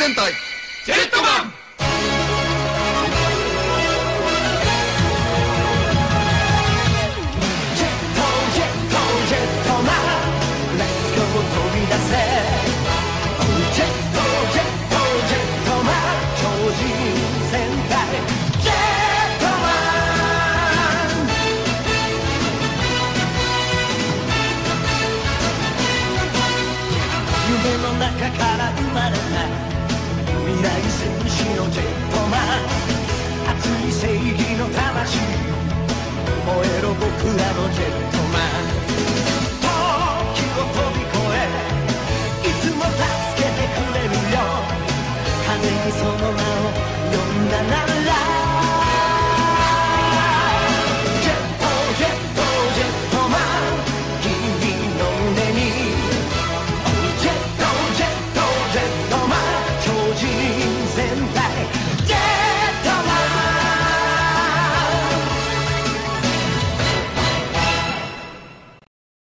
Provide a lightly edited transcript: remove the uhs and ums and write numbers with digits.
戦隊ジェットマン。 夢の中から生まれた未来戦士のジェットマン、熱い正義の魂、燃えろ僕らのジェットマン。